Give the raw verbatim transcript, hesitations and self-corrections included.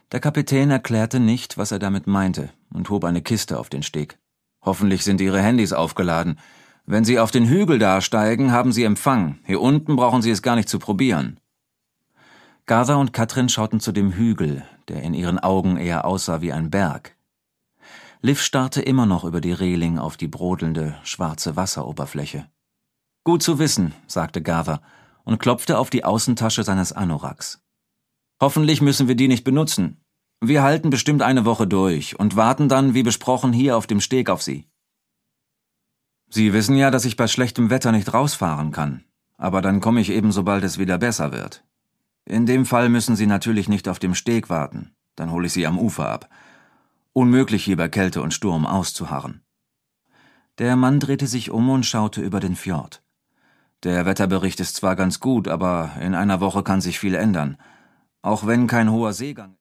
Der Kapitän erklärte nicht, was er damit meinte, und hob eine Kiste auf den Steg. »Hoffentlich sind Ihre Handys aufgeladen. Wenn Sie auf den Hügel da steigen, haben Sie Empfang. Hier unten brauchen Sie es gar nicht zu probieren.« Garther und Katrin schauten zu dem Hügel, der in ihren Augen eher aussah wie ein Berg. Liv starrte immer noch über die Reling auf die brodelnde, schwarze Wasseroberfläche. »Gut zu wissen«, sagte Garther und klopfte auf die Außentasche seines Anoraks. »Hoffentlich müssen wir die nicht benutzen. Wir halten bestimmt eine Woche durch und warten dann, wie besprochen, hier auf dem Steg auf Sie.« »Sie wissen ja, dass ich bei schlechtem Wetter nicht rausfahren kann, aber dann komme ich eben, sobald es wieder besser wird. In dem Fall müssen Sie natürlich nicht auf dem Steg warten, dann hole ich Sie am Ufer ab. Unmöglich, hier bei Kälte und Sturm auszuharren.« Der Mann drehte sich um und schaute über den Fjord. »Der Wetterbericht ist zwar ganz gut, aber in einer Woche kann sich viel ändern. Auch wenn kein hoher Seegang